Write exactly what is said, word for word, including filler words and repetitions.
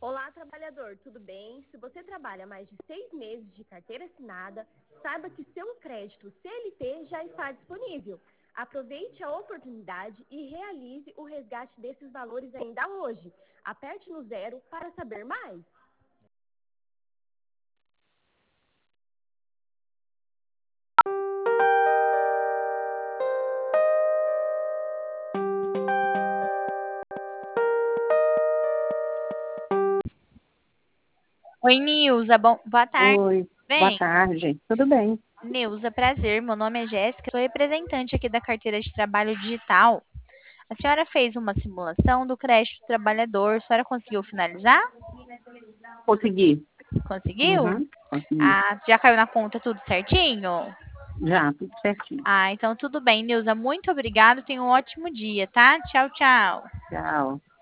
Olá, trabalhador, tudo bem? Se você trabalha mais de seis meses de carteira assinada, saiba que seu crédito C L T já está disponível. Aproveite a oportunidade e realize o resgate desses valores ainda hoje. Aperte no zero para saber mais. Oi, Nilza, bom, boa tarde. Oi, boa Bem, tarde. Tudo bem? Nilza, prazer. Meu nome é Jéssica, sou representante aqui da carteira de trabalho digital. A senhora fez uma simulação do crédito do trabalhador. A senhora conseguiu finalizar? Consegui. Conseguiu? Uhum, consegui. Ah, já caiu na conta tudo certinho? Já, tudo certinho. Ah, então tudo bem, Nilza. Muito obrigada. Tenha um ótimo dia, tá? Tchau, tchau. Tchau.